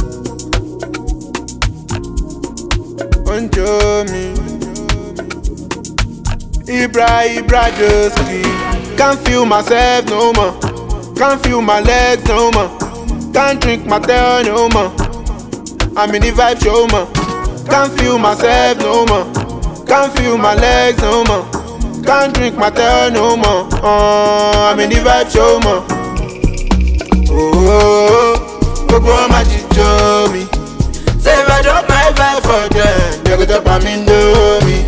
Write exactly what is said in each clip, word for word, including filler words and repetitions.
Onjo me, Ibra Ibra Joski. Can't feel myself no more. Can't feel my legs no more. Can't drink my tail no more. I'm in the vibe show more. Can't feel myself no more. Can't feel my legs no more. Can't drink my tail no more. Uh, I'm in the vibe show more. Oh, go go my jijo me. Say if I drop my vibe for them, they go drop am Indomie.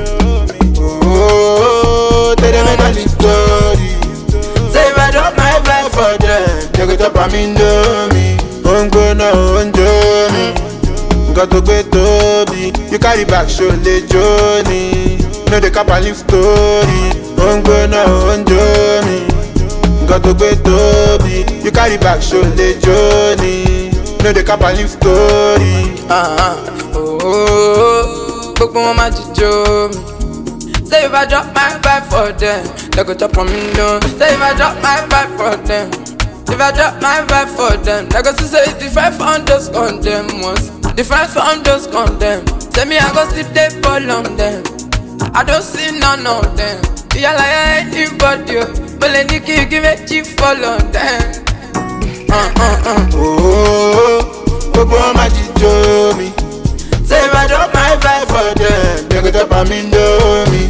Oh, tell them I got story. Say if I drop my vibe for them, they go drop am Indomie. Ongo na onjo me, got to be Toby. You carry back show le Johnny. No the cap and live story. Ongo na onjo me, got to be Toby. You carry back show le Johnny. No the cap and live story. Ah uh, oh, oh, oh, oh, my jijo me. Say if I drop my vibe for them, they go chop on me no. Say if I drop my vibe for them, if I drop my vibe for them, they go to say different from those condemns, different from those condemns. Say me I go sleep they fall on them. I don't see none of them. Yeah like anybody, but let me give me chief fall on them. Uh uh uh. Oh, go go my jijo me. Say if I drop my vibe for them, they go drop am Indomie.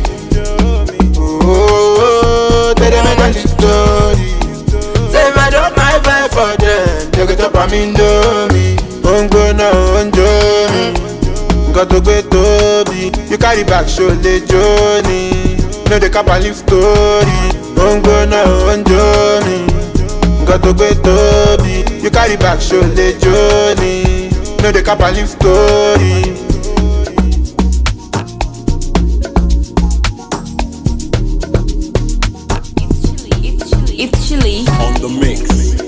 Oh, tell them I got the story. Say if I drop my vibe for them, they go drop am Indomie. Ongo na onjo me, got to be Toby. You carry back show le Johnny. No the cap and live story. Ongo na onjo me, got to be Toby. You carry back show le Johnny. No the cap and live story. It's chilly. It's chilly. On the mix.